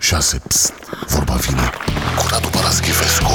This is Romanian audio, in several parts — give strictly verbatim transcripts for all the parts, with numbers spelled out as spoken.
șase. Psst, vorba vine cu Radu Paraschivescu.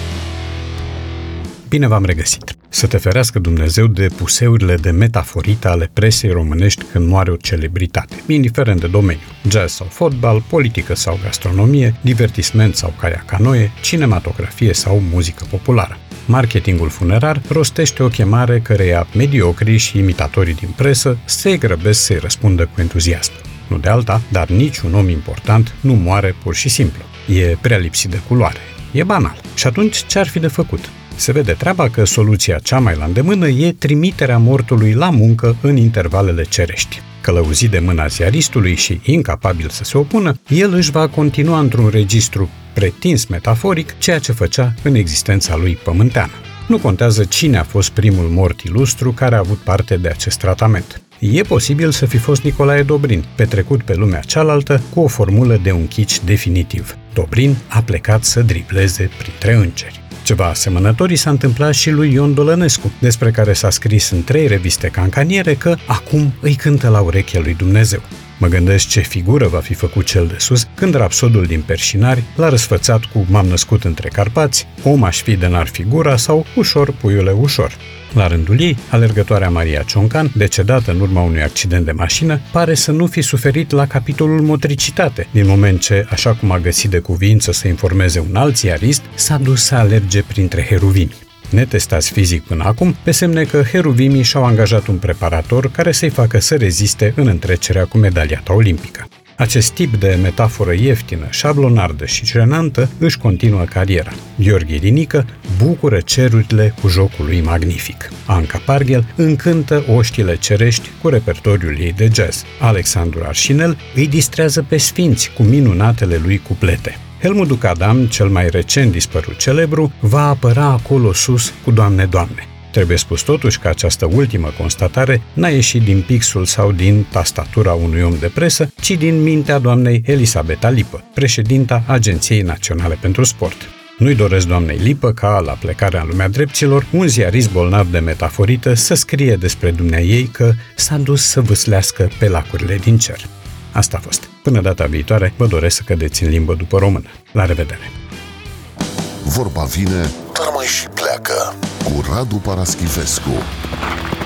Bine v-am regăsit! Să te ferească Dumnezeu de puseurile de metaforite ale presei românești când moare o celebritate, indiferent de domeniu, jazz sau fotbal, politică sau gastronomie, divertisment sau caiacanoie, cinematografie sau muzică populară. Marketingul funerar rostește o chemare căreia mediocrii și imitatorii din presă se grăbesc să-i răspundă cu entuziasm. Nu de alta, dar niciun om important nu moare pur și simplu. E prea lipsit de culoare. E banal. Și atunci ce ar fi de făcut? Se vede treaba că soluția cea mai la îndemână e trimiterea mortului la muncă în intervalele cerești. Călăuzit de mâna ziaristului și incapabil să se opună, el își va continua într-un registru pretins metaforic ceea ce făcea în existența lui pământeană. Nu contează cine a fost primul mort ilustru care a avut parte de acest tratament. E posibil să fi fost Nicolae Dobrin, petrecut pe lumea cealaltă cu o formulă de un kitsch definitiv. Dobrin a plecat să dribleze printre îngeri. Ceva asemănător i s-a întâmplat și lui Ion Dolănescu, despre care s-a scris în trei reviste cancaniere că acum îi cântă la urechea lui Dumnezeu. Mă gândesc ce figură va fi făcut cel de sus când rapsodul din Perșinari l-a răsfățat cu M-am născut între Carpați, Om aș fi de n-ar figura sau Ușor, puiule, ușor. La rândul ei, alergătoarea Maria Cioncan, decedată în urma unui accident de mașină, pare să nu fi suferit la capitolul motricitate, din moment ce, așa cum a găsit de cuvință să informeze un alt ziarist, s-a dus să alerge printre heruvimi. Netestați fizic până acum, pe semne că heruvimii și-au angajat un preparator care să-i facă să reziste în întrecerea cu medaliata olimpică. Acest tip de metaforă ieftină, șablonardă și jenantă își continuă cariera. Gheorghe Rinică bucură cerurile cu jocul lui magnific. Anca Parghel încântă oștile cerești cu repertoriul ei de jazz. Alexandru Arșinel îi distrează pe sfinți cu minunatele lui cuplete. Helmut Ducadam, cel mai recent dispărut celebru, va apăra acolo sus cu Doamne, Doamne. Trebuie spus totuși că această ultimă constatare n-a ieșit din pixul sau din tastatura unui om de presă, ci din mintea doamnei Elisabeta Lipă, președinta Agenției Naționale pentru Sport. Nu-i doresc doamnei Lipă ca, la plecarea în lumea drepților, un ziarist bolnav de metaforită să scrie despre dumneaei că s-a dus să vâslească pe lacurile din cer. Asta a fost. Până data viitoare, vă doresc să cădeți în limbă după română. La revedere! Vorba vine, dar mai și pleacă cu Radu Paraschivescu.